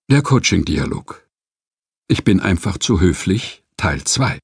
Der Coaching-Dialog. Ich bin einfach zu höflich, Teil 2.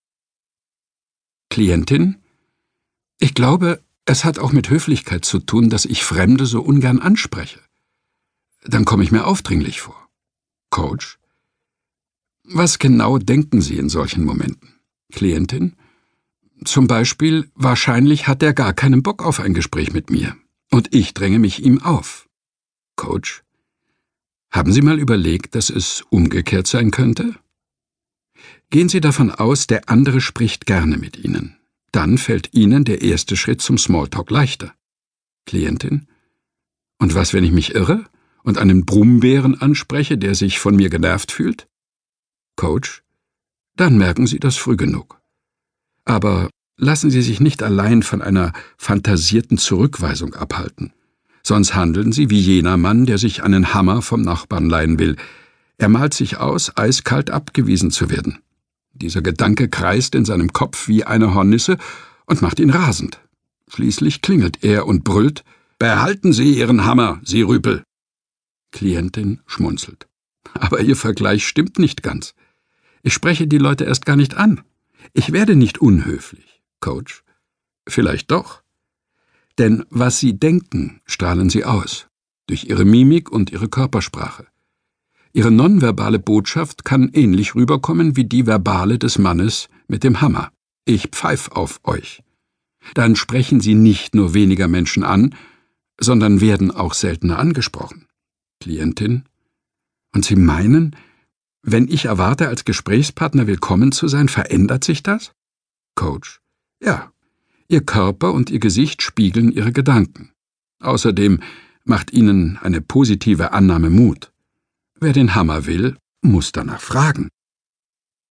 Klientin: Ich glaube, es hat auch mit Höflichkeit zu tun, dass ich Fremde so ungern anspreche. Dann komme ich mir aufdringlich vor. Coach: Was genau denken Sie in solchen Momenten? Klientin: Zum Beispiel, wahrscheinlich hat er gar keinen Bock auf ein Gespräch mit mir. Und ich dränge mich ihm auf. Coach: Haben Sie mal überlegt, dass es umgekehrt sein könnte? Gehen Sie davon aus, der andere spricht gerne mit Ihnen. Dann fällt Ihnen der erste Schritt zum Smalltalk leichter. Klientin: Und was, wenn ich mich irre und einen Brummbären anspreche, der sich von mir genervt fühlt? Coach: Dann merken Sie das früh genug. Aber lassen Sie sich nicht allein von einer fantasierten Zurückweisung abhalten. Sonst handeln Sie wie jener Mann, der sich einen Hammer vom Nachbarn leihen will. Er malt sich aus, eiskalt abgewiesen zu werden. Dieser Gedanke kreist in seinem Kopf wie eine Hornisse und macht ihn rasend. Schließlich klingelt er und brüllt: »Behalten Sie Ihren Hammer, Sie Rüpel!« Klientin schmunzelt. Aber Ihr Vergleich stimmt nicht ganz. Ich spreche die Leute erst gar nicht an. Ich werde nicht unhöflich. Coach: Vielleicht doch. Denn was Sie denken, strahlen Sie aus. Durch Ihre Mimik und Ihre Körpersprache. Ihre nonverbale Botschaft kann ähnlich rüberkommen wie die verbale des Mannes mit dem Hammer. Ich pfeif auf euch. Dann sprechen Sie nicht nur weniger Menschen an, sondern werden auch seltener angesprochen. Klientin: Und Sie meinen, wenn ich erwarte, als Gesprächspartner willkommen zu sein, verändert sich das? Coach: Ja. Ihr Körper und Ihr Gesicht spiegeln Ihre Gedanken. Außerdem macht Ihnen eine positive Annahme Mut. Wer den Hammer will, muss danach fragen.